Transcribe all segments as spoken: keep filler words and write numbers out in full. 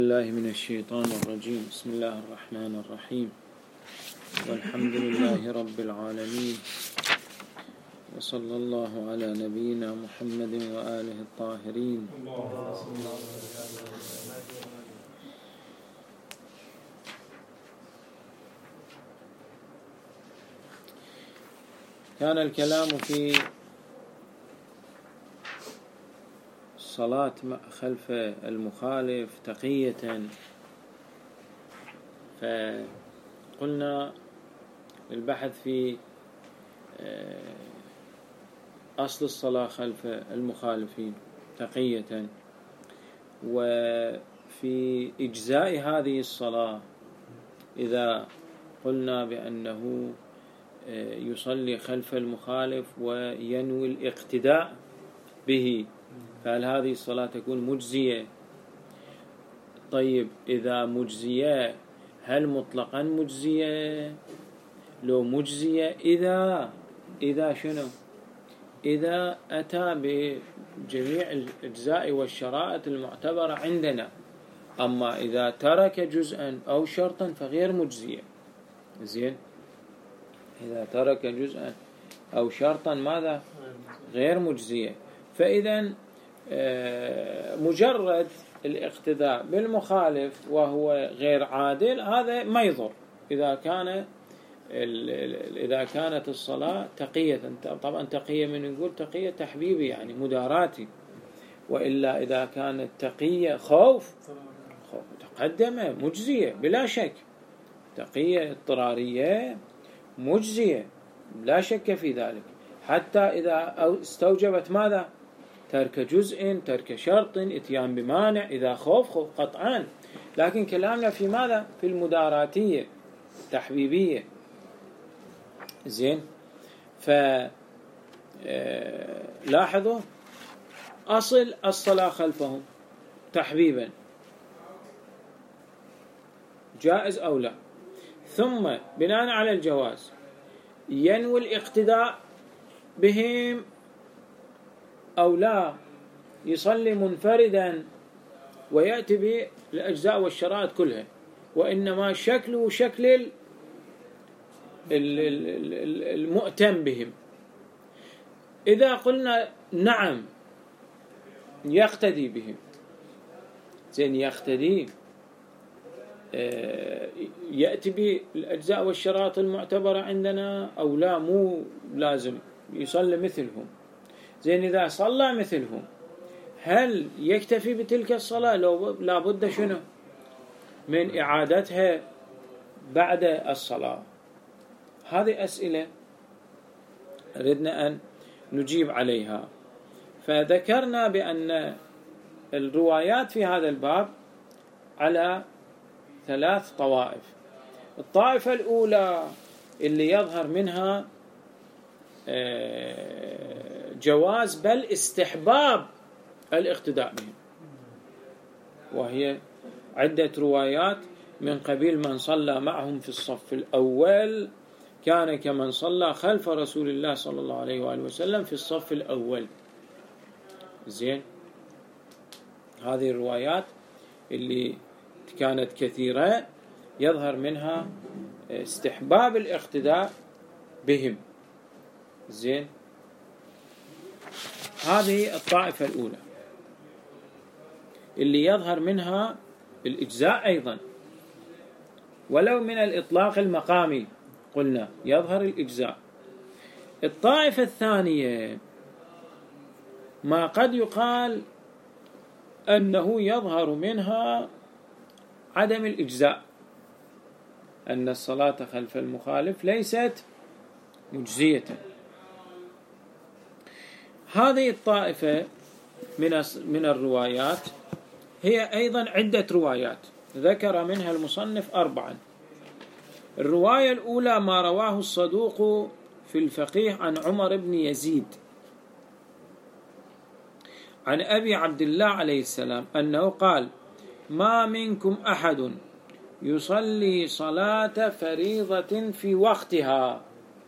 الله من الشيطان الرجيم. بسم الله الرحمن الرحيم، والحمد لله رب العالمين، وصلى الله على نبينا محمد وآله الطاهرين. كان الكلام في الصلاة خلف المخالف تقية، فقلنا البحث في أصل الصلاة خلف المخالفين تقية، وفي إجزاء هذه الصلاة إذا قلنا بأنه يصلي خلف المخالف وينوي الاقتداء به، فهل هذه الصلاة تكون مجزية؟ طيب إذا مجزية هل مطلقا مجزية؟ لو مجزية إذا إذا شنو؟ إذا أتى بجميع الأجزاء والشرائط المعتبرة عندنا. أما إذا ترك جزءا أو شرطا فغير مجزية. زين، إذا ترك جزءا أو شرطا ماذا؟ غير مجزية. فإذا مجرد الاقتداء بالمخالف وهو غير عادل هذا ما يضر إذا كان إذا كانت الصلاة تقية. طبعا تقية من نقول تقية تحبيبي يعني مداراتي، وإلا إذا كانت تقية خوف خوف تقدم مجزية بلا شك. تقية اضطرارية مجزية لا شك في ذلك، حتى إذا استوجبت ماذا؟ ترك جزء، ترك شرط، اتيان بمانع، إذا خوف خوف قطعا. لكن كلامنا في ماذا؟ في المداراتية تحبيبية. زين، فلاحظوا أصل الصلاة خلفهم تحبيبا جائز أو لا، ثم بناء على الجواز ينوي الاقتداء بهم أو لا، يصلي منفردا ويأتي بالأجزاء والشرائط كلها، وإنما شكله شكل المؤتم بهم. إذا قلنا نعم يقتدي بهم، زين يقتدي يأتي بالأجزاء والشرائط المعتبرة عندنا أو لا، مو لازم يصلي مثلهم. زين، إذا صلى مثلهم هل يكتفي بتلك الصلاة؟ لو لابد شنو من إعادتها بعد الصلاة؟ هذه أسئلة ردنا أن نجيب عليها. فذكرنا بأن الروايات في هذا الباب على ثلاث طوائف. الطائفة الأولى اللي يظهر منها جواز بل استحباب الاقتداء بهم، وهي عدة روايات من قبيل من صلى معهم في الصف الأول كان كمن صلى خلف رسول الله صلى الله عليه وآله وسلم في الصف الأول. زين، هذه الروايات اللي كانت كثيرة يظهر منها استحباب الاقتداء بهم. زين، هذه الطائفة الأولى اللي يظهر منها الإجزاء أيضا، ولو من الإطلاق المقامي قلنا يظهر الإجزاء. الطائفة الثانية ما قد يقال أنه يظهر منها عدم الإجزاء، أن الصلاة خلف المخالف ليست مجزية. هذه الطائفة من من الروايات هي أيضا عدة روايات، ذكر منها المصنف أربعا. الرواية الأولى ما رواه الصدوق في الفقيه عن عمر بن يزيد عن أبي عبد الله عليه السلام أنه قال: ما منكم أحد يصلي صلاة فريضة في وقتها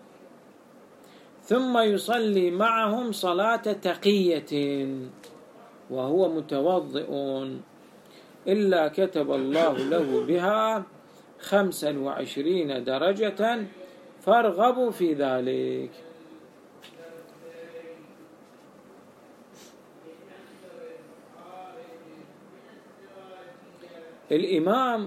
ثم يصلي معهم صلاة تقية وهو متوضئ إلا كتب الله له بها خمسا وعشرين درجة فارغبوا في ذلك. الإمام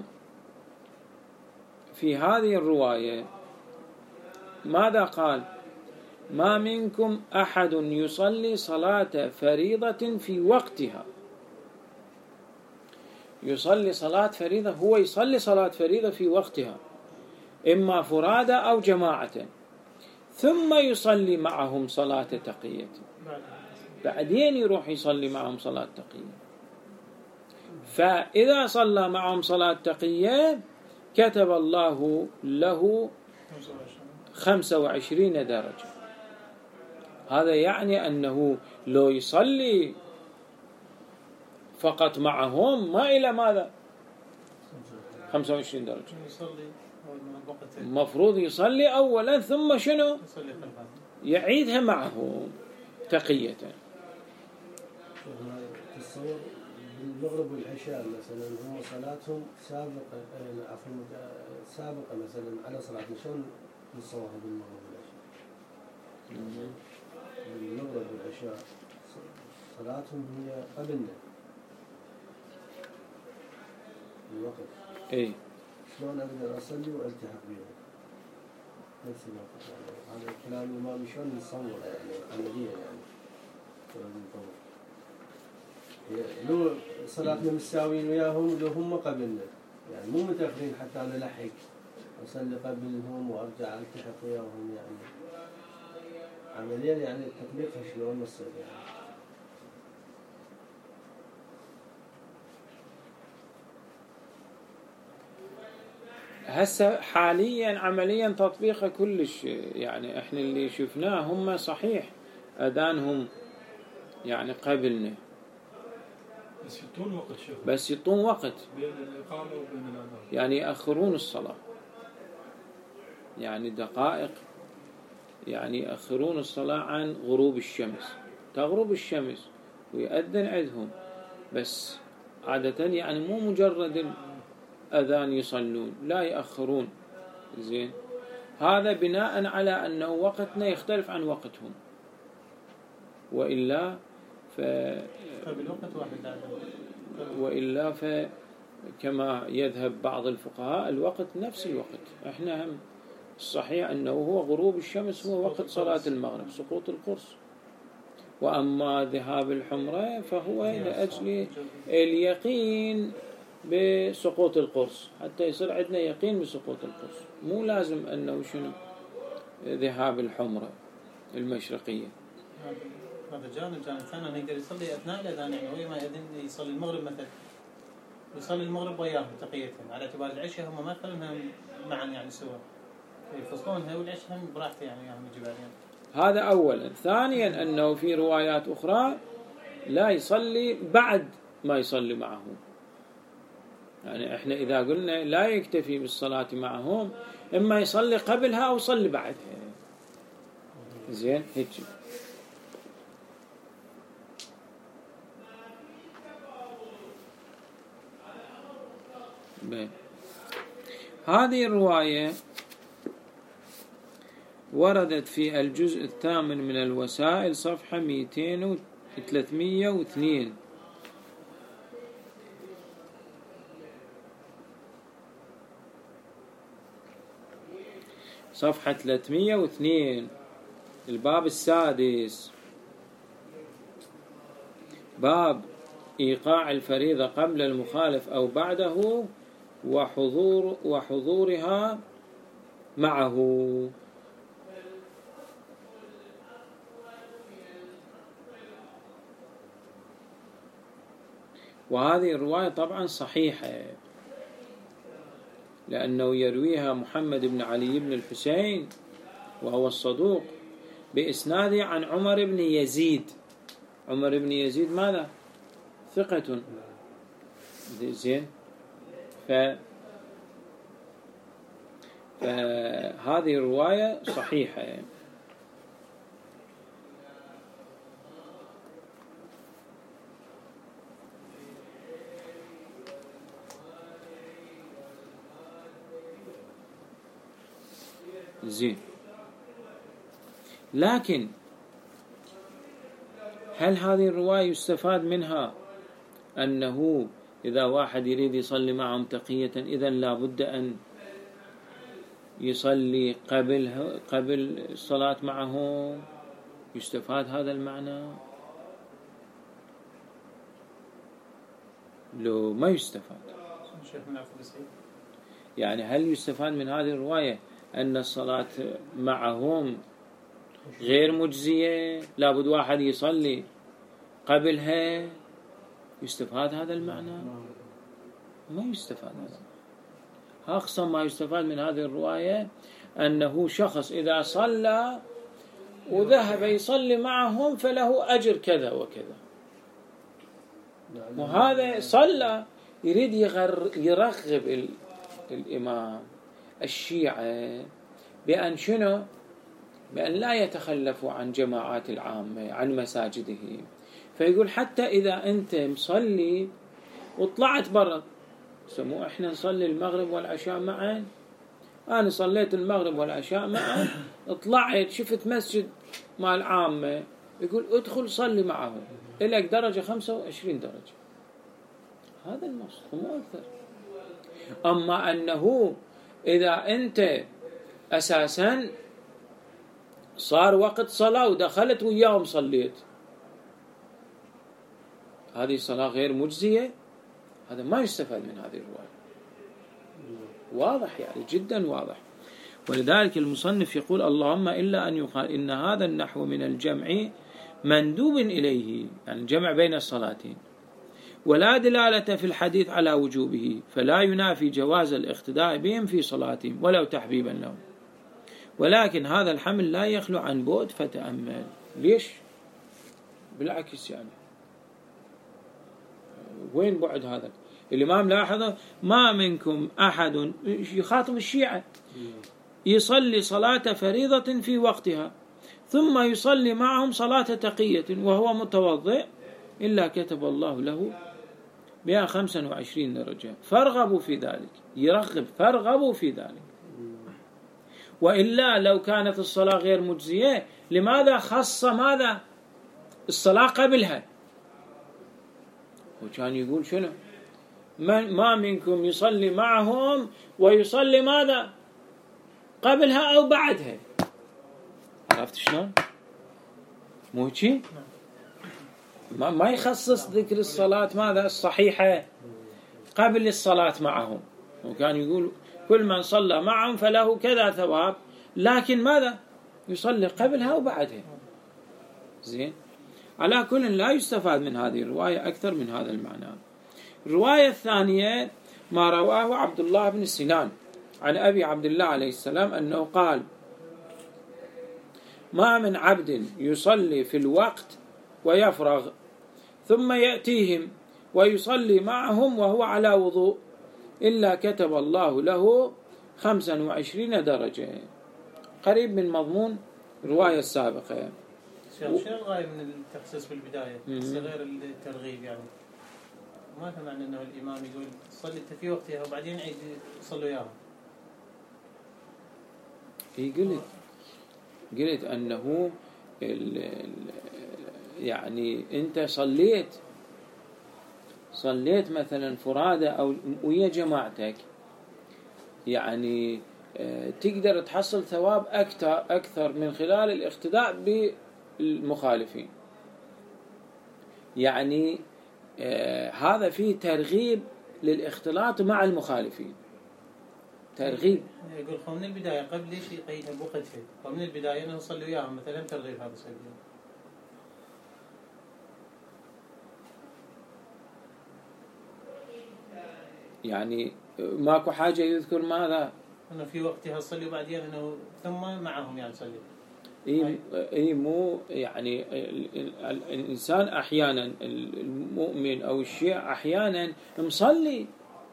في هذه الرواية ماذا قال؟ ما منكم أحد يصلي صلاة فريضة في وقتها. يصلي صلاة فريضة، هو يصلي صلاة فريضة في وقتها، إما فرادى أو جماعة، ثم يصلي معهم صلاة تقية، بعدين يروح يصلي معهم صلاة تقية. فإذا صلى معهم صلاة تقية كتب الله له خمسة وعشرين درجة. هذا يعني أنه لو يصلي فقط معهم ما إلى ماذا خمسة وعشرين درجة، المفروض يصلي أولا ثم شنو يعيدها معهم تقية. تصور بالمغرب والعشاء مثلا هم صلاتهم سابقة عفوا سابقة مثلا على صلاة، شلون نصورها بالمغرب والعشاء؟ بالمغرب والعشاء صلاتهم هي قبلنا الوقت، إيه شلون أقدر أصلي وألتحق بهم نفس الوقت؟ يعني هذا الكلام الإمام شلون نصور يعني عمليا يعني لو صلاتنا متساويين وياهم لو هم قبلنا، يعني مو متأخرين حتى أنا لحق أصلي قبلهم وأرجع ألتحق وياهم، يعني عمليا يعني تطبيقها شلون نصير يعني. هسه حاليا عمليا تطبيقه كلش، يعني احنا اللي شفناه هم صحيح أذانهم يعني قبلنا، بس يطون وقت شيخ، بس يطون وقت بين الإقامة وبين الأذان، يعني يأخرون الصلاة، يعني دقائق، يعني يأخرون الصلاة عن غروب الشمس، تغرب الشمس ويأذن عندهم، بس عادة يعني مو مجرد أذان يصلون، لا يأخرون. زين، هذا بناء على أنه وقتنا يختلف عن وقتهم، وإلا ف وإلا فكما يذهب بعض الفقهاء الوقت نفس الوقت. احنا هم الصحيح أنه هو غروب الشمس هو وقت صلاة المغرب، سقوط القرص. وأما ذهاب الحمرة فهو لأجل اليقين بسقوط القرص، حتى يصير عندنا يقين بسقوط القرص، مو لازم أنه شنو ذهاب الحمرة المشرقية. هذا جانب. جانب ثاني أنه يقدر يصلي أثناء الأذان، يعني هو ما يأذن يصلي المغرب مثلا يصلي المغرب وياهم تقية، على اعتبار العشاء هم ما يخلونها معا يعني سوا، يفصلونها والعشاء هم براحته يعني وياهم إجباريا. هذا أولا. ثانيا أنه في روايات أخرى لا يصلي بعد ما يصلي معهم، يعني إحنا إذا قلنا لا يكتفي بالصلاة معهم، إما يصلي قبلها أو يصلي بعدها. زين هيك. بين. هذه الرواية وردت في الجزء الثامن من الوسائل صفحة مئتين وثلاثمئة واثنين. صفحة ثلاثمئة واثنين، الباب السادس، باب إيقاع الفريضة قبل المخالف أو بعده وحضور وحضورها معه. وهذه الرواية طبعا صحيحة، لأنه يرويها محمد بن علي بن الحسين وهو الصدوق بإسناده عن عمر بن يزيد. عمر بن يزيد ماذا؟ ثقة. زين، ف فهذه الرواية صحيحة. زين، لكن هل هذه الرواية يستفاد منها أنه إذا واحد يريد يصلي معهم تقية إذن لا بد أن يصلي قبل قبل الصلاة معهم؟ يستفاد هذا المعنى؟ لو ما يستفاد. يعني هل يستفاد من هذه الرواية أن الصلاة معهم غير مجزية، لابد واحد يصلي قبلها؟ يستفاد هذا المعنى؟ ما يستفاد هذا. أقصى ما يستفاد من هذه الرواية أنه شخص إذا صلى وذهب يصلي معهم فله أجر كذا وكذا، وهذا صلى يريد يرغب الإمام الشيعة بأن شنو؟ بأن لا يتخلفوا عن جماعات العامة عن مساجدهم، فيقول حتى إذا أنت مصلي وطلعت برا، سموه إحنا نصلي المغرب والعشاء معا، أنا صليت المغرب والعشاء معا، طلعت شفت مسجد مع العامة، يقول ادخل صلي معهم، إليك درجة خمسة وعشرين درجة، هذا المقصود مو أكثر. أما أنه إذا أنت أساسا صار وقت صلاة ودخلت وياهم صليت، هذه صلاة غير مجزية، هذا ما يستفاد من هذه الرواية. واضح يعني جدا واضح. ولذلك المصنف يقول اللهم إلا أن يقال إن هذا النحو من الجمع مندوب إليه، يعني الجمع بين الصلاتين، ولا دلالة في الحديث على وجوبه، فلا ينافي جواز الاقتداء بهم في صلاتهم ولو تحبيبا لهم، ولكن هذا الحمل لا يخلو عن بعد فتأمل. ليش؟ بالعكس، يعني وين بعد هذا؟ الإمام لاحظ ما منكم أحد، يخاطب الشيعة، يصلي صلاة فريضة في وقتها ثم يصلي معهم صلاة تقية وهو متوضئ إلا كتب الله له بها خمسة وعشرين درجة، فارغبوا في ذلك، يرغب فارغبوا في ذلك. وإلا لو كانت الصلاة غير مجزية لماذا خص ماذا الصلاة قبلها؟ وكان يقول شنو؟ ما منكم يصلي معهم ويصلي ماذا قبلها أو بعدها. عرفت شلون؟ مو شيء ما, ما يخصص ذكر الصلاة ماذا الصحيحة قبل الصلاة معهم، وكان يقول كل من صلى معهم فله كذا ثواب، لكن ماذا يصلي قبلها وبعدها. زين، على كل لا يستفاد من هذه الرواية أكثر من هذا المعنى. الرواية الثانية ما رواه عبد الله بن سنان عن أبي عبد الله عليه السلام أنه قال ما من عبد يصلي في الوقت ويفرغ ثم يأتيهم ويصلي معهم وهو على وضوء إلا كتب الله له خمسة وعشرين درجة، قريب من مضمون الرواية السابقة. شنو الغاية من التخصيص بالبداية غير الترغيب؟ يعني ما كان معنى أنه الإمام يقول صلي في وقتها وبعدين عيد صلوا إياهم. هي قلت قلت أنه ال ال يعني أنت صليت صليت مثلا فرادة أو ويا جماعتك، يعني تقدر تحصل ثواب أكثر أكثر من خلال الاقتداء بالمخالفين. يعني آه هذا فيه ترغيب للاختلاط مع المخالفين، ترغيب. يقول من البداية قبل ليش يقيدها بوقتها، ومن البداية أنه نصلي وياهم مثلا ترغيب هذا الشيء. يعني ماكو حاجة يذكر ماذا أنه في وقتها صلي وبعدين أنه ثم معهم يعني صلي. إيه إيه مو يعني الإنسان أحيانا المؤمن أو الشيعي أحيانا مصلي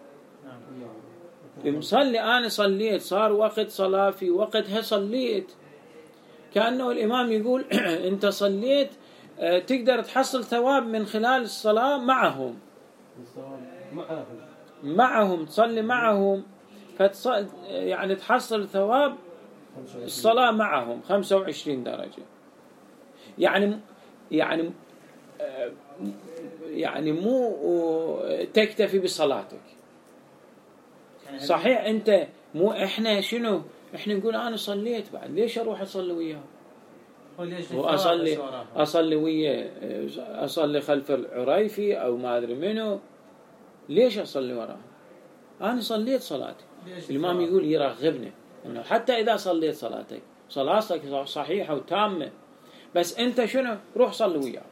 مصلي أنا صليت صار وقت صلاة في وقتها صليت، كأنه الإمام يقول أنت صليت تقدر تحصل ثواب من خلال الصلاة معهم معهم تصلي معهم فتصل يعني تحصل ثواب الصلاة معهم خمسة وعشرين درجة. يعني يعني يعني مو تكتفي بصلاتك. صحيح أنت مو إحنا شنو إحنا نقول أنا صليت بعد ليش أروح أصلي وياهم؟ وأصلي أصلي ويا أصلي خلف العريفي أو ما أدري منه، ليش أصلي وراهم؟ أنا صليت صلاتي. الإمام يقول يرغبني إنه حتى إذا صليت صلاتك صلاتك صحيحة وتامة، بس أنت شنو روح صلي وياهم.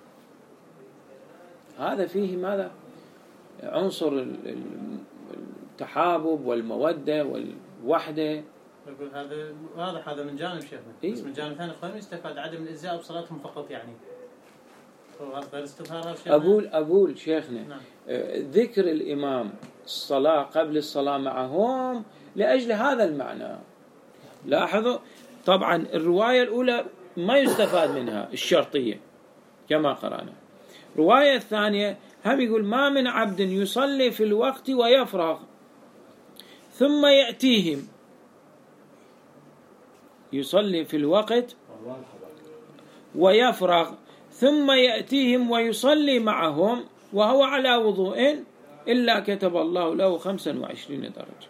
هذا فيه ماذا؟ عنصر التحابب والمودة والوحدة. يقول هذا واضح هذا من جانب شيخنا. إيه؟ بس من جانب ثاني اخواني يستفاد عدم الإجزاء بصلاتهم فقط يعني. غير استظهار هذا شيخنا. أقول أقول شيخنا نعم. ذكر الإمام الصلاة قبل الصلاة معهم لأجل هذا المعنى. لاحظوا طبعا الرواية الأولى ما يستفاد منها الشرطية كما قرأنا. الرواية الثانية هم يقول ما من عبد يصلي في الوقت ويفرغ ثم يأتيهم، يصلي في الوقت ويفرغ ثم يأتيهم ويصلي معهم وهو على وضوء إلا كتب الله له خمسا وعشرين درجة.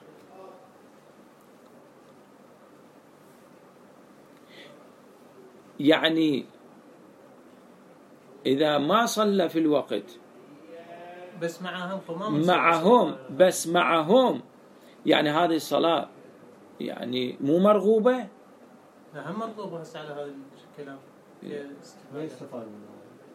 يعني إذا ما صلى في الوقت بس معهم معهم بس معهم يعني هذه الصلاة يعني مو مرغوبة. لا هم مرغوبة هسه على هذا الكلام. ما يستفاد منه.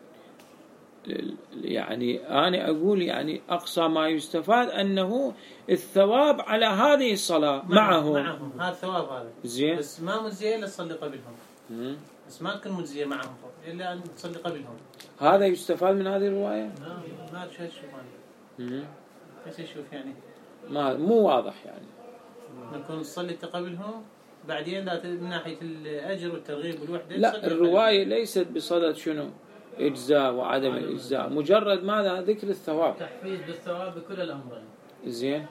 يعني أنا أقول يعني أقصى ما يستفاد أنه الثواب على هذه الصلاة معهم. معهم هذا الثواب هذا. زين. بس ما مجزية إلا تصلي قبلهم. مم. بس ما تكون مجزية معهم إلا أن تصلي قبلهم. هذا يستفاد من هذه الرواية؟ لا ما شو أشوف أنا. إيش أشوف يعني؟ ما مو واضح يعني. نكون نصلي قبلهم بعدين لا من ناحية الأجر والترغيب والوحدة. لا الرواية ليست بصدد شنو إجزاء وعدم الإجزاء، مجرد ماذا ذكر الثواب، تحفيز بالثواب بكل الأمرين. زين.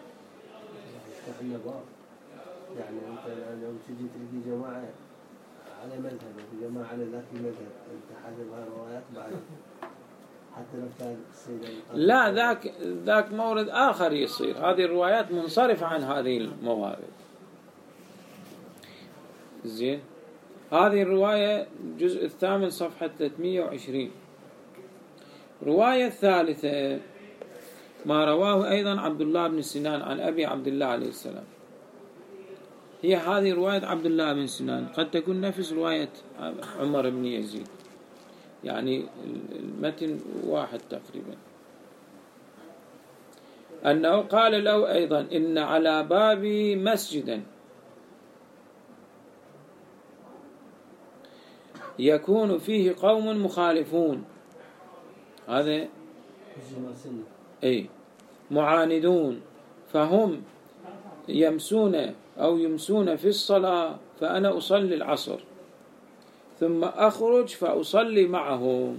يعني أنت لو تجي تلقي جماعة على مذهب وجماعة على ذاك المذهب أنت حاسب هالروايات بعد حتى لو كان السيد لا ذاك ذاك مورد آخر يصير. هذه الروايات منصرفة عن هذه الموارد. زين. هذه الرواية الجزء الثامن صفحة ثلاثمئة وعشرين. رواية الثالثة ما رواه أيضا عبد الله بن سنان عن أبي عبد الله عليه السلام. هي هذه رواية عبد الله بن سنان قد تكون نفس رواية عمر بن يزيد، يعني المتن واحد تقريبا. أنه قال له أيضا إن على بابي مسجدا يكون فيه قوم مخالفون، هذا أي معاندون، فهم يمسون أو يمسون في الصلاة فأنا أصلي العصر ثم أخرج فأصلي معهم.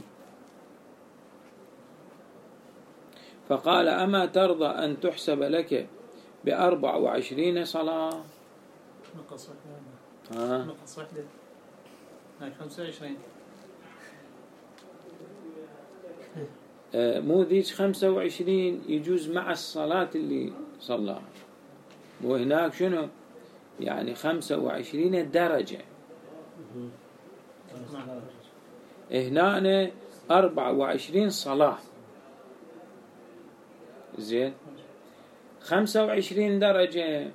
فقال أما ترضى أن تحسب لك بأربع وعشرين صلاة؟ نقص واحدة. نقص واحدة. هاي خمسة وعشرين. مو ذيك خمسة وعشرين يجوز مع الصلاة اللي صلاها، وهناك شنو يعني خمسة وعشرين درجة. هنا أربعة وعشرين صلاة. زين. خمسة وعشرين درجة،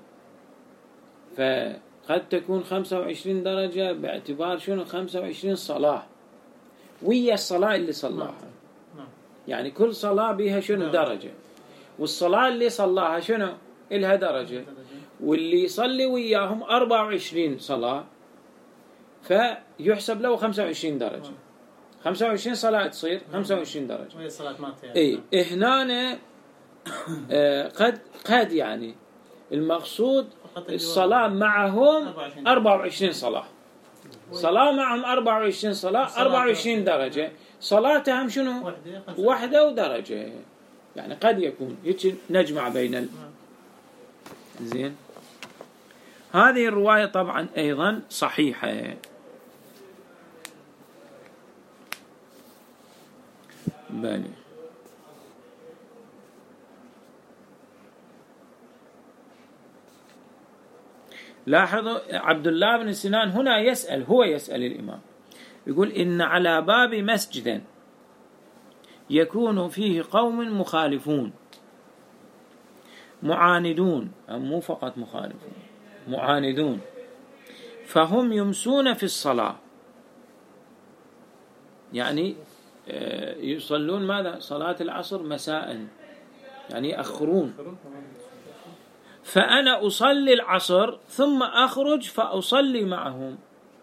فقد تكون خمسة وعشرين درجة باعتبار شنو خمسة وعشرين صلاة ويا الصلاة اللي صلاها. يعني كل صلاة بها شنو درجة، والصلاة اللي صلاها شنو إلها درجة، واللي يصلي وياهم أربعة وعشرين صلاة فيحسب له خمسة وعشرين درجة. خمسة وعشرين صلاة تصير خمسة وعشرين درجة. وهي صلاة ما إيه هنا آه قد قد يعني المقصود الصلاة معهم أربعة وعشرين صلاة. صلاة معهم أربعة وعشرين صلاة أربعة وعشرين درجة. صلاتهم شنو واحدة ودرجة. يعني قد يكون هيك نجمع بين ال... زين. هذه الرواية طبعا أيضا صحيحة. بلى. لاحظوا عبد الله بن سنان هنا يسأل، هو يسأل الإمام، يقول إن على باب مسجد يكون فيه قوم مخالفون معاندون، مو فقط مخالفون، معاندون، فهم يمسون في الصلاة، يعني يصلون ماذا؟ صلاة العصر مساء، يعني يأخرون. فأنا أصلي العصر ثم أخرج فأصلي معهم.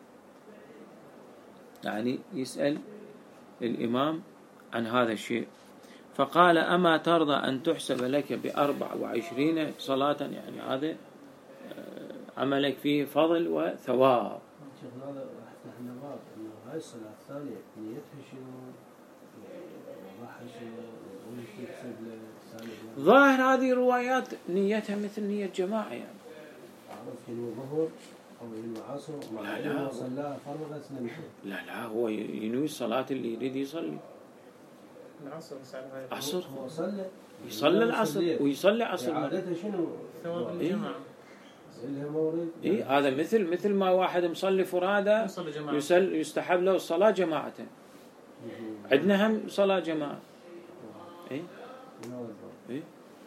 يعني يسأل الإمام عن هذا الشيء، فقال أما ترضى أن تحسب لك بأربع وعشرين صلاة، يعني هذا عملك فيه فضل وثواب. شيخنا هذا احنا باب انه هاي الصلاة الثانية نيتها شنو؟ راح شنو؟ ظاهر هذه الروايات نيتها مثل نية جماعة، يعني عرفت انه ظهر او انه عصر مع انه صلاها فرض سنة. لا لا هو ينوي الصلاة اللي يريد يصلي العصر. عصر هو صلى يصلي العصر ويصلي عصر. عادتها شنو؟ ثواب الجماعة. اللي مورد. إيه هذا مثل مثل ما واحد مصلي فرادى يسل يستحب له الصلاة جماعة. عندنا هم صلاة جماعة. إيه إيه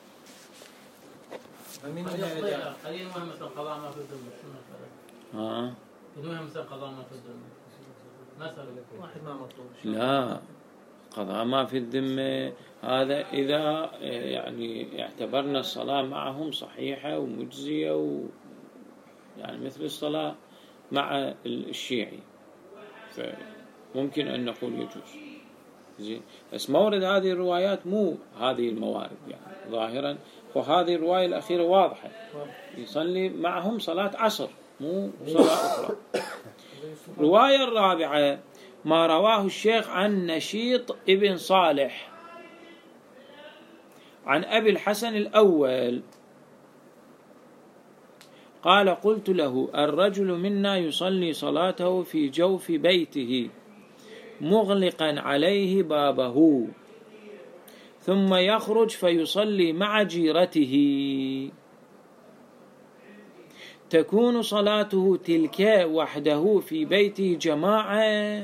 فمن قليل ما مثل قضاء ما في الذمة. ها إنه مثل قضاء ما في الذمة مثلا واحد ما مطلوب. لا قضاء ما في الذمة هذا إذا يعني اعتبرنا الصلاة معهم صحيحة ومجزية و يعني مثل الصلاة مع الشيعي، فممكن أن نقول يجوز. زين، بس مورد هذه الروايات مو هذه الموارد، يعني ظاهرا وهذه الرواية الأخيرة واضحة، يصلي معهم صلاة عصر مو صلاة أخرى. رواية الرابعة ما رواه الشيخ عن نشيط ابن صالح عن أبي الحسن الأول قال قلت له الرجل منا يصلي صلاته في جوف بيته مغلقا عليه بابه ثم يخرج فيصلي مع جيرته، تكون صلاته تلك وحده في بيته جماعة.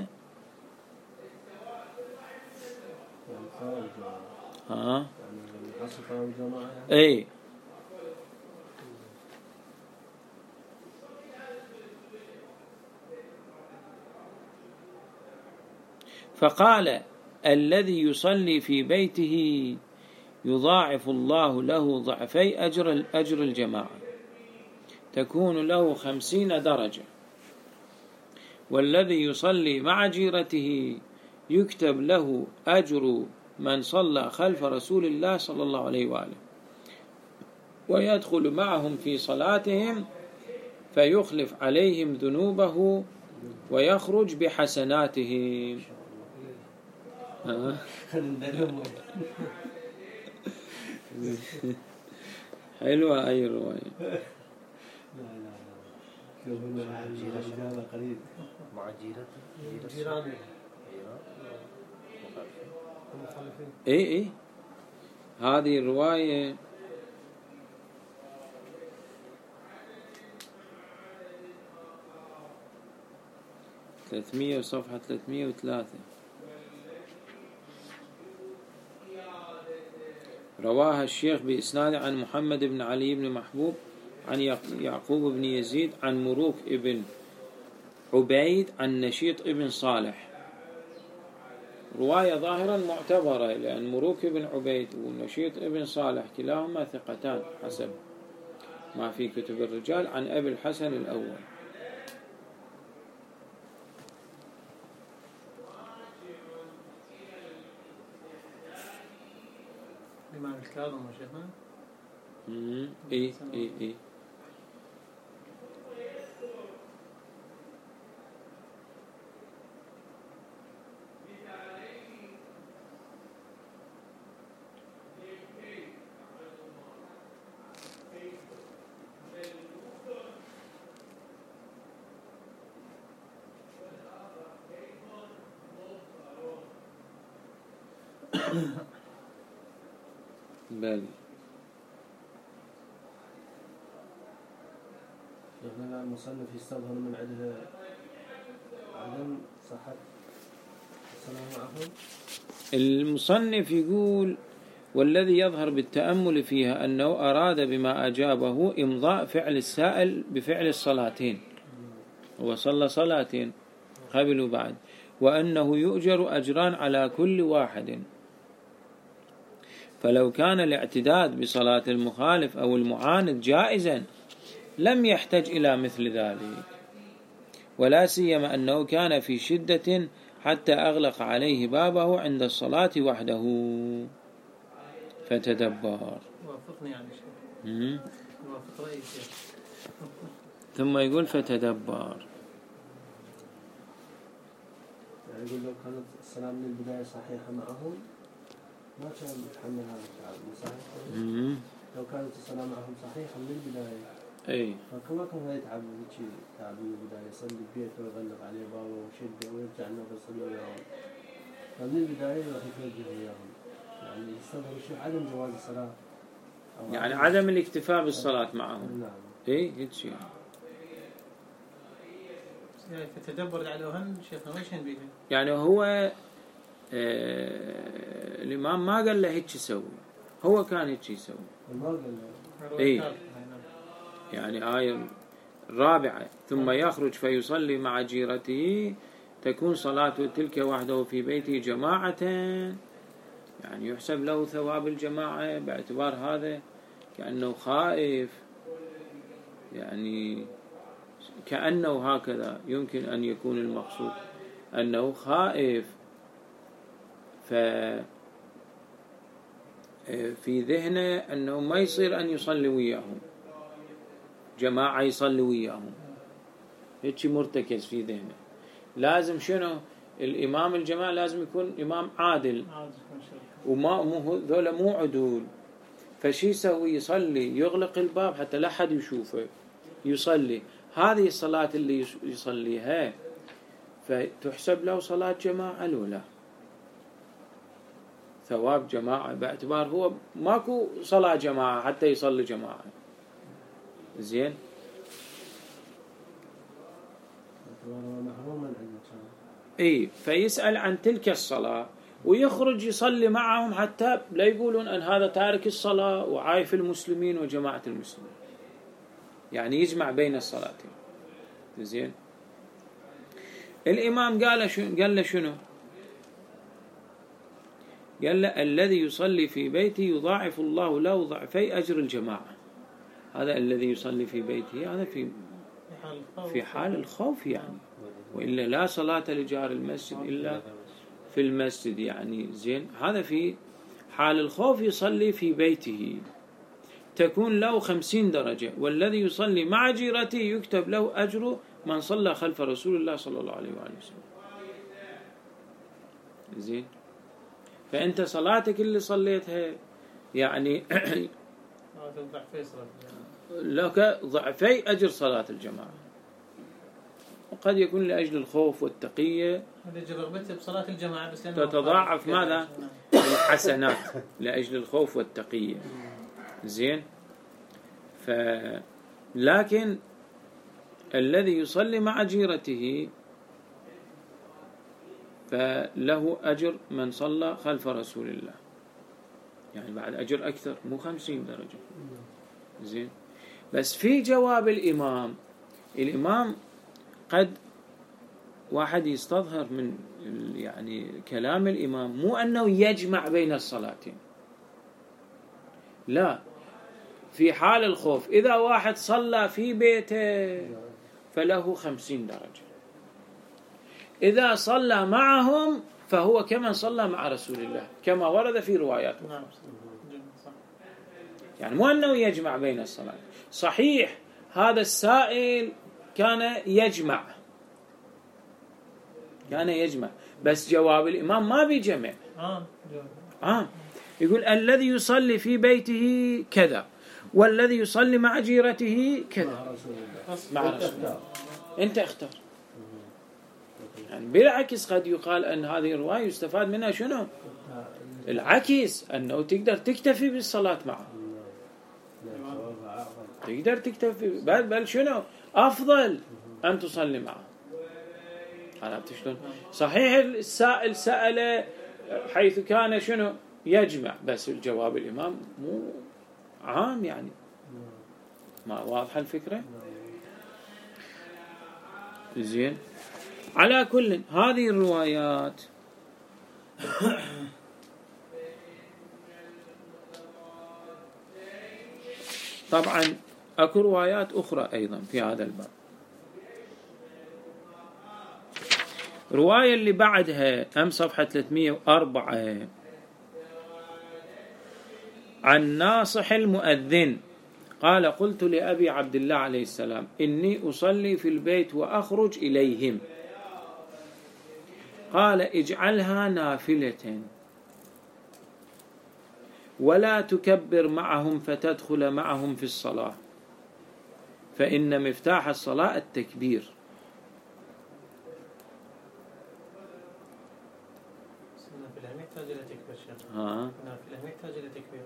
ها اي فقال الذي يصلي في بيته يضاعف الله له ضعفي أجر أجر الجماعة، تكون له خمسين درجة، والذي يصلي مع جيرته يكتب له أجر من صلى خلف رسول الله صلى الله عليه وآله، ويدخل معهم في صلاتهم فيخلف عليهم ذنوبه ويخرج بحسناتهم. حلوة أي رواية. لا لا لا قريب مع جيرته جيرانه. اي اي هذه الرواية ثلاثمية وصفحة ثلاثمية وثلاثة رواها الشيخ بإسناد عن محمد بن علي بن محبوب عن يعقوب بن يزيد عن مروك ابن عبيد عن نشيط ابن صالح. رواية ظاهرا معتبرة لأن مروك ابن عبيد ونشيط ابن صالح كلاهما ثقتان حسب ما في كتب الرجال عن أبي الحسن الأول. الإمام الكاظم وشيخنا. امم اي اي اي بل شيخنا المصنف يستظهر من عندها عدم صحة الصلاة معهم. المصنف يقول والذي يظهر بالتأمل فيها أنه أراد بما أجابه إمضاء فعل السائل بفعل الصلاتين، هو صلى صلاتين قبل وبعد، وأنه يؤجر أجران على كل واحد، فلو كان الاعتداد بصلاة المخالف أو المعاند جائزا لم يحتج إلى مثل ذلك، ولا سيما أنه كان في شدة حتى أغلق عليه بابه عند الصلاة وحده. فتدبر. وافقني يعني شيخ. مم. وافق رأيي شيخ. ثم يقول فتدبر. يعني يقول لو كانت الصلاة من البداية صحيحة معهم ما كان يتحمل هذا التعب، صحيح؟ مم. لو كانت الصلاة معهم صحيحة من البداية أي فكما كان يتعب هيك تعب من البداية، يصلي ببيته ويغلق عليه بابه ويشده ويرجع انه يصلي وياهم، فمن البداية راح يتوجه وياهم، يعني يستظهر شيء عدم جواز الصلاة يعني عدم الاكتفاء بالصلاة معهم. نعم. اي هيك شيء. يعني تتدبر على وهن شيخنا وش هن بيها؟ يعني هو آه الإمام ما قال له هيك يسوي، هو كان هيك يسوي. ما قال له. اي يعني آية الرابعة ثم يخرج فيصلي مع جيرته تكون صلاته تلك وحده في بيته جماعة، يعني يحسب له ثواب الجماعة باعتبار هذا كأنه خائف، يعني كأنه هكذا يمكن أن يكون المقصود أنه خائف، ففي ذهنه أنه ما يصير أن يصلي وياهم جماعة، يصلي وياهم هيك مرتكز في ذهنه. لازم شنو الإمام الجماعة لازم يكون إمام عادل، وما مو ذولا مو عدول، فشي يسوي؟ يصلي يغلق الباب حتى لا حد يشوفه يصلي. هذه الصلاة اللي يصليها فتحسب له صلاة جماعة لو لا ثواب جماعة، باعتبار هو ماكو صلاة جماعة حتى يصلي جماعة. زين. اي فيسأل عن تلك الصلاة ويخرج يصلي معهم حتى لا يقولون أن هذا تارك الصلاة وعايف المسلمين وجماعة المسلمين، يعني يجمع بين الصلاتين. زين. الإمام قال شنو؟ قال له شنو؟ قال له الذي يصلي في بيته يضاعف الله له ضعفي أجر الجماعة. هذا الذي يصلي في بيته هذا في في حال الخوف يعني، وإلا لا صلاة لجار المسجد إلا في المسجد يعني. زين. هذا في حال الخوف يصلي في بيته تكون له خمسين درجة، والذي يصلي مع جيرته يكتب له أجر من صلى خلف رسول الله صلى الله عليه وآله وسلم. زين. فأنت صلاتك اللي صليتها يعني لك ضعفي أجر صلاة الجماعة، وقد يكون لأجل الخوف والتقية بصلاة الجماعة بس تتضاعف ماذا؟ الحسنات لأجل الخوف والتقية. زين. ف لكن الذي يصلي مع جيرته فله أجر من صلى خلف رسول الله، يعني بعد أجر أكثر مو خمسين درجة. زين. بس في جواب الإمام، الإمام قد واحد يستظهر من يعني كلام الإمام مو أنه يجمع بين الصلاتين، لا، في حال الخوف إذا واحد صلى في بيته فله خمسين درجة، إذا صلى معهم فهو كمن صلى مع رسول الله كما ورد في روايات. يعني مو أنه يجمع بين الصلاة. صحيح هذا السائل كان يجمع كان يجمع بس جواب الإمام ما بيجمع. آه. يقول الذي يصلي في بيته كذا والذي يصلي مع جيرته كذا مع رسول الله. أنت اختار. يعني بالعكس قد يقال أن هذه الرواية يستفاد منها شنو؟ العكس أنه تقدر تكتفي بالصلاة معه، تقدر تكتفي بل, بل شنو أفضل أن تصلي معه. عرفت شلون؟ صحيح السائل سأل حيث كان شنو يجمع، بس الجواب الإمام مو عام يعني، ما واضحة الفكرة؟ زين. على كل هذه الروايات طبعا اكو روايات اخرى ايضا في هذا الباب. رواية اللي بعدها أم صفحة ثلاثمئة وأربعة عن ناصح المؤذن قال قلت لأبي عبد الله عليه السلام إني أصلي في البيت وأخرج إليهم، قال اجعلها نافلة ولا تكبر معهم فتدخل معهم في الصلاة، فإن مفتاح الصلاة التكبير. نافلة محتاج إلى تكبير شيخ. ها. نافلة محتاج إلى تكبير.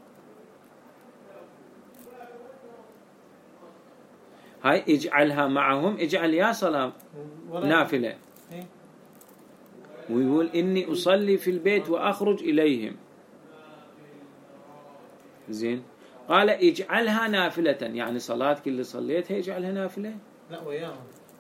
هاي اجعلها معهم، اجعل يا سلام نافلة، إيه؟ ويقول إني أصلي في البيت وأخرج إليهم. زين. قال اجعلها نافلة، يعني صلاتك اللي صليتها اجعلها نافلة. لا وياهم.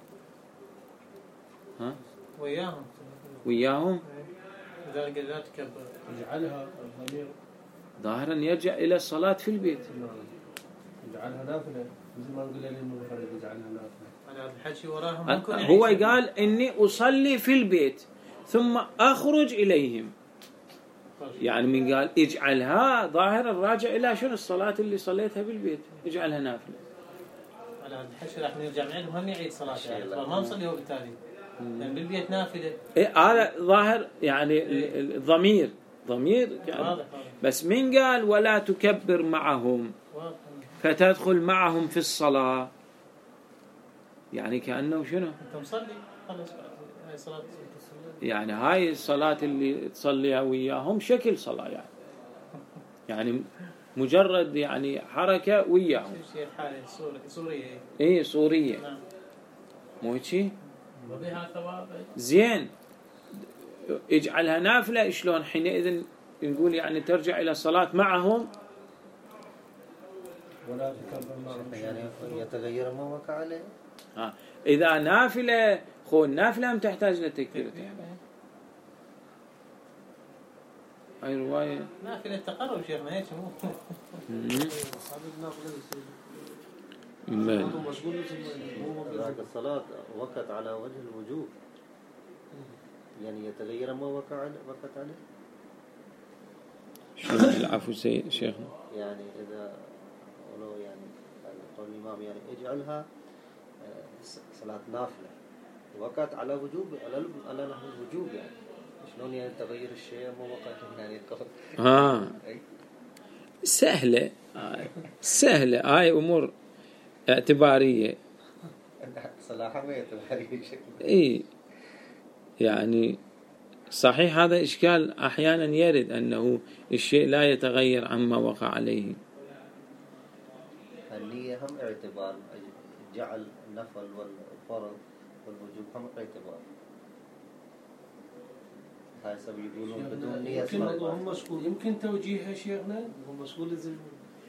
ها؟ وياهم. وياهم. لذلك لا تكبر. اجعلها الضمير ظاهرا يرجع إلى الصلاة في البيت. اجعلها نافلة، مثل ما نقول للمنفرد اجعلها نافلة. على الحكي وراهم. هو قال إني أصلي في البيت ثم أخرج إليهم، يعني من قال اجعلها ظاهر الراجع إلى شنو الصلاة اللي صليتها بالبيت اجعلها نافلة. على الحكي راح نرجع نعيد هم يعيد صلاة يعني ما نصلي هو بالتالي يعني بالبيت نافلة. إيه هذا ظاهر يعني الضمير ضمير يعني. بس من قال ولا تكبر معهم فتدخل معهم في الصلاة، يعني كأنه شنو أنت مصلي خلص هاي صلاة، يعني هاي الصلاة اللي تصليها وياهم شكل صلاة يعني يعني مجرد يعني حركة وياهم. سورية. إيه صورية. نعم. مو هيك؟ وبها ثواب. زين. اجعلها نافلة شلون حينئذ نقول يعني ترجع إلى الصلاة معهم ولا تكبر معهم، يعني يتغير ما وقع عليه. ها. إذا نافلة خو النافلة هم تحتاج لتكبير. هاي رواية نافلة تقرب شيخنا هيك مو. ذاك الصلاة وقت على وجه الوجوب، يعني يتغير ما وقع عليه وقت عليه. شلون العفو سيد شيخنا؟ يعني إذا ولو يعني قول الإمام يعني اجعلها صلاة نافلة وقت على وجوب على على نحو الوجوب، يعني شلون يعني تغير الشيء ما وقع يعني القول. ها سهلة سهلة هاي أمور اعتبارية. صلاحة ما اعتبارية شكل. إيه يعني صحيح هذا إشكال أحيانا يرد أنه الشيء لا يتغير عما وقع عليه. النية هم اعتبار، جعل النفل والفرض والوجوب هم اعتبار. هاي سبب يقولون بدون نية. يمكن هم مسؤول، يمكن توجيهها شيخنا هم مسؤول لازم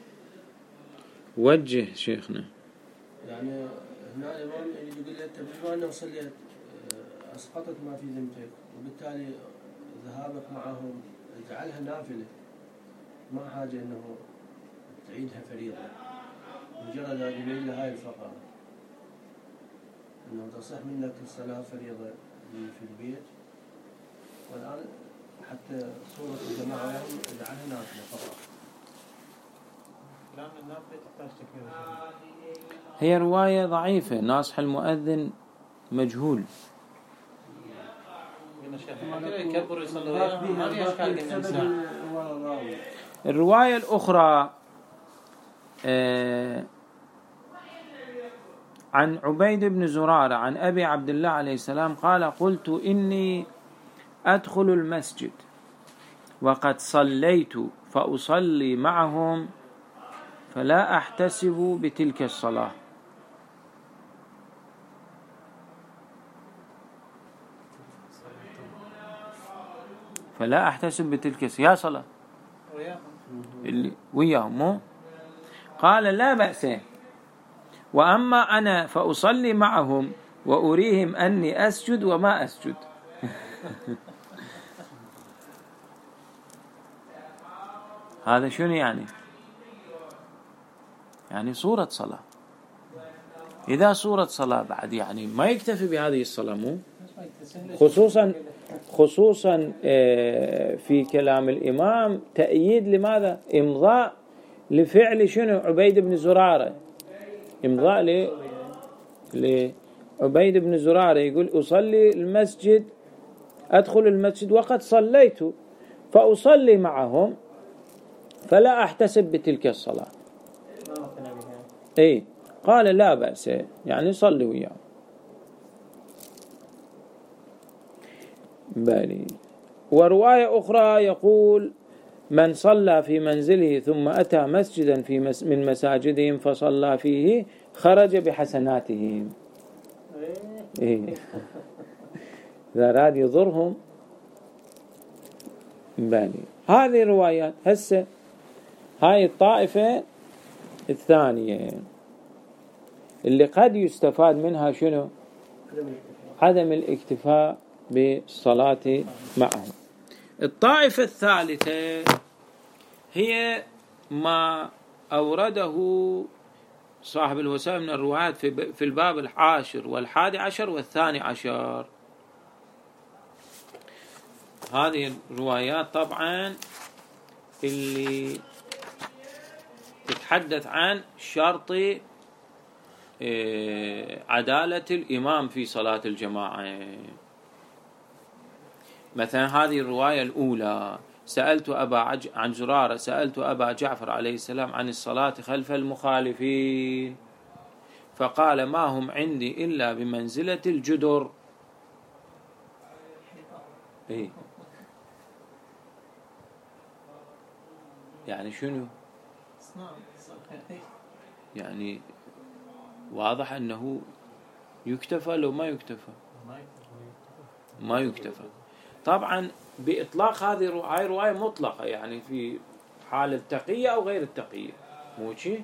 وجه شيخنا. يعني هنا الإمام يقول له أنت بما أنه صليت أسقطت ما في ذمتك، وبالتالي ذهابك معهم اجعلها نافلة، ما حاجة أنه تعيدها فريضة، مجرد يبين لها هاي الفقرة أنه تصح منك الصلاة فريضة في البيت، والآن حتى صورة الجماعة لهم اجعلها نافلة فقط. لا من نافلة تحتاج تكبير. هي رواية ضعيفة، ناصح المؤذن مجهول. يكبر يصلوا ما في أشكال قلنا. الرواية الأخرى آه عن عبيد بن زرارة عن أبي عبد الله عليه السلام قال قلت إني أدخل المسجد وقد صليت فأصلي معهم فلا أحتسب بتلك الصلاة. فلا أحتسب بتلك الصلاة، يا صلاة اللي وياهم مو؟ قال لا بأس، وأما أنا فأصلي معهم وأريهم أني أسجد وما أسجد. هذا شنو يعني؟ يعني صورة صلاة. إذا صورة صلاة بعد يعني ما يكتفي بهذه الصلاة، مو خصوصا خصوصا في كلام الإمام تأييد لماذا؟ إمضاء لفعل شنو؟ عبيد بن زرارة، إمضاء ل لعبيد بن زرارة يقول أصلي المسجد، أدخل المسجد وقد صليت فأصلي معهم فلا أحتسب بتلك الصلاة. إيه قال لا بأس، يعني صلي وياهم. بالي. ورواية أخرى يقول من صلى في منزله ثم أتى مسجدا في مس من مساجدهم فصلى فيه خرج بحسناتهم. إيه. إذا راد يضرهم. بالي. هذه الروايات. هسه هاي الطائفة الثانية اللي قد يستفاد منها شنو؟ عدم الاكتفاء بالصلاة معهم. الطائفة الثالثة هي ما أورده صاحب الوسائل من الروايات في الباب العاشر والحادي عشر والثاني عشر. هذه الروايات طبعا اللي تتحدث عن شرط عدالة الإمام في صلاة الجماعة. مثلا هذه الرواية الأولى سألت أبا عج... عن زرارة سألت أبا جعفر عليه السلام عن الصلاة خلف المخالفين فقال ما هم عندي إلا بمنزلة الجدر. إيه؟ يعني شنو؟ يعني واضح أنه يكتفى لو ما يكتفى ما يكتفى. طبعا بإطلاق هذه رواية مطلقة، يعني في حال التقية أو غير التقية، مو شيء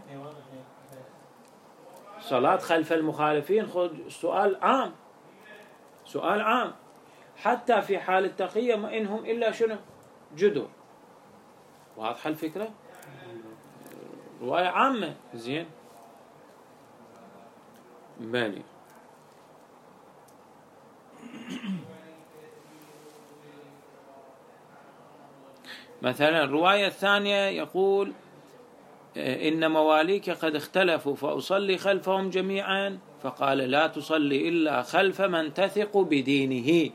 صلاة خلف المخالفين. خذ سؤال عام، سؤال عام حتى في حال التقية ما إنهم إلا شنو؟ جدر. واضحة الفكرة؟ رواية عامة. زين بالي. مثلا الرواية الثانية يقول إن مواليك قد اختلفوا فأصلي خلفهم جميعا فقال لا تصلي إلا خلف من تثق بدينه.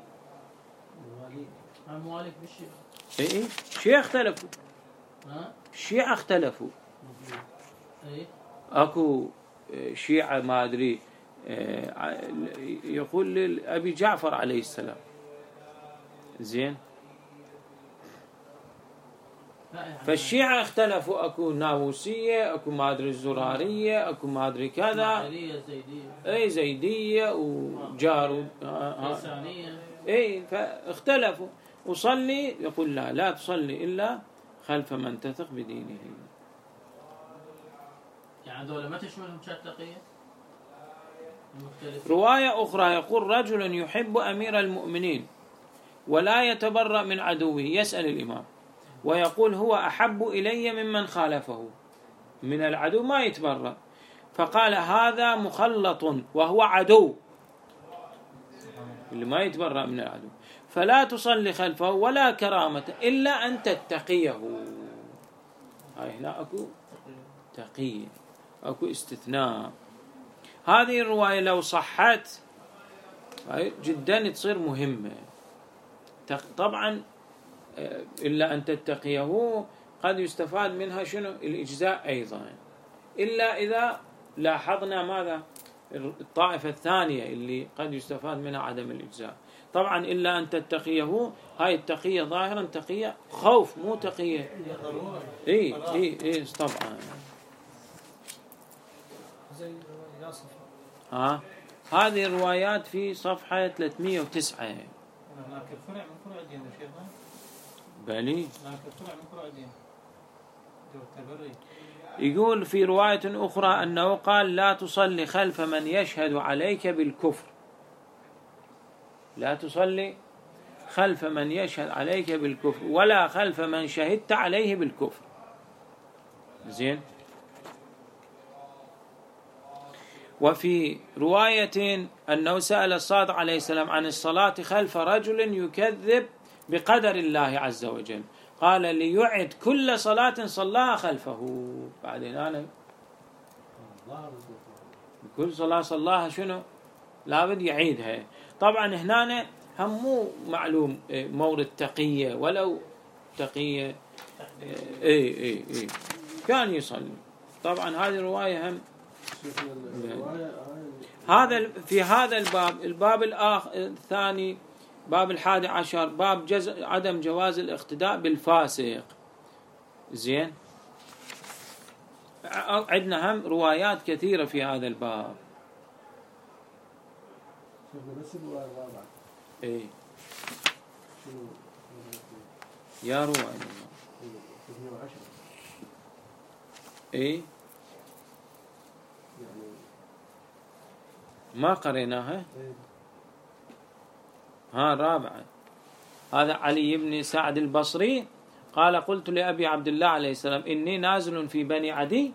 مواليك بالشيء إيه شيعة اختلفوا، الشيعة اختلفوا. أكو شيعة ما أدري يقول لأبي جعفر عليه السلام. زين فالشيعة اختلفوا، أكو ناووسية، أكو ما أدري الزرارية، أكو ما أدري كذا، أي زيدية وجارو أي فاختلفوا. وصلي يقول لا لا تصلي إلا خلف من تثق بدينه. يعني دولة ما تشملهم شاتقية. رواية أخرى يقول رجل يحب أمير المؤمنين ولا يتبرأ من عدوه يسأل الإمام ويقول هو أحب إلي ممن خالفه، من العدو ما يتبرأ، فقال هذا مخلط وهو عدو، اللي ما يتبرأ من العدو، فلا تصلي خلفه ولا كرامة إلا أن تتقيه. هاي هنا أكو تقية، أكو استثناء. هذه الرواية لو صحت جدا تصير مهمة. طبعا إلا أن تتقيه قد يستفاد منها شنو؟ الإجزاء أيضا، إلا إذا لاحظنا ماذا؟ الطائفة الثانية اللي قد يستفاد منها عدم الإجزاء. طبعا إلا أن تتقيه، هاي التقية ظاهرا تقية خوف مو تقية. إي إي إي طبعا. ها هذه الروايات في صفحة ثلاثمئة وتسعة. هناك الفرع من فروع الدين يا شيخ. بلي هناك الفرع من فروع الدين. يقول في رواية أخرى أنه قال لا تصلي خلف من يشهد عليك بالكفر، لا تصلي خلف من يشهد عليك بالكفر ولا خلف من شهدت عليه بالكفر. زين. وفي رواية أنه سأل الصادق عليه السلام عن الصلاة خلف رجل يكذب بقدر الله عز وجل، قال ليعد كل صلاة صلاها خلفه. بعدين أنا كل صلاة صلاها شنو لابد يعيدها. طبعا هنا هم مو معلوم مورد تقية ولو تقية اي اي اي كان يصلي. طبعا هذه الرواية هم هذا في هذا الباب. الباب الآخر الثاني باب الحادي عشر باب جز... عدم جواز الاقتداء بالفاسق. زين. عندنا هم روايات كثيرة في هذا الباب. ايه يا رواية ايه ما قريناها. ها رابعا هذا علي بن سعد البصري قال قلت لأبي عبد الله عليه السلام إني نازل في بني عدي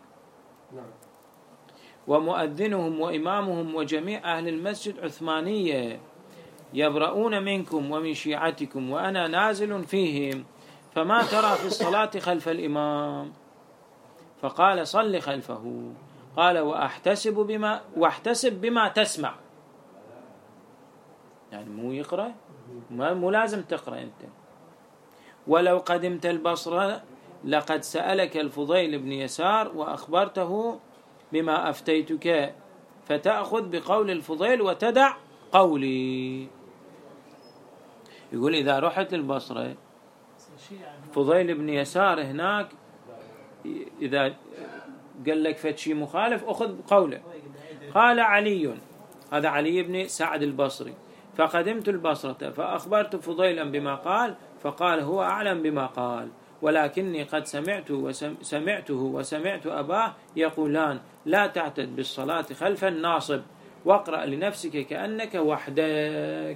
ومؤذنهم وإمامهم وجميع أهل المسجد عثمانية يبرؤون منكم ومن شيعتكم وأنا نازل فيهم، فما ترى في الصلاة خلف الإمام؟ فقال صل خلفه. قال وأحتسب بما واحتسب بما تسمع، يعني مو يقرأ، مو لازم تقرأ أنت. ولو قدمت البصرة لقد سألك الفضيل بن يسار وأخبرته بما أفتيتك، فتأخذ بقول الفضيل وتدع قولي. يقول إذا رحت البصرة فضيل بن يسار هناك إذا قال لك فتشي مخالف أخذ قوله. قال علي، هذا علي بن سعد البصري، فقدمت البصرة فأخبرت فضيلا بما قال، فقال هو أعلم بما قال، ولكني قد سمعت وسمعته وسمعت أباه يقولان لا تعتد بالصلاة خلف الناصب واقرأ لنفسك كأنك وحدك.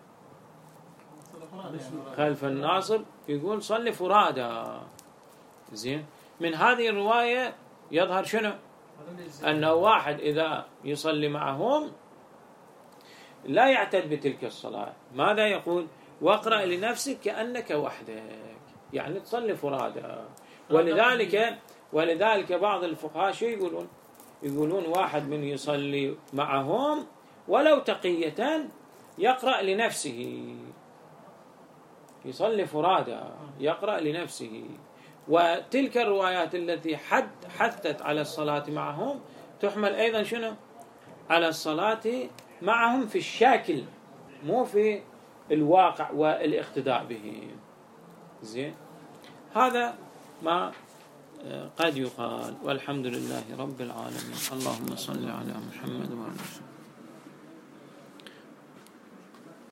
خلف الناصب يقول صلي فرادا. زين. من هذه الرواية يظهر شنو؟ أنه واحد إذا يصلي معهم لا يعتد بتلك الصلاة. ماذا يقول؟ واقرأ لنفسك كأنك وحدك، يعني تصلي فرادا. ولذلك ولذلك بعض الفقهاء شو يقولون؟ يقولون واحد من يصلي معهم ولو تقية يقرأ لنفسه، يصلي فرادا يقرأ لنفسه. وتلك الروايات التي حد حثت على الصلاة معهم تحمل أيضا شنو؟ على الصلاة معهم في الشكل، مو في الواقع والاقتداء به. زين. هذا ما قد يقال، والحمد لله رب العالمين. اللهم صل على محمد وعلى آله.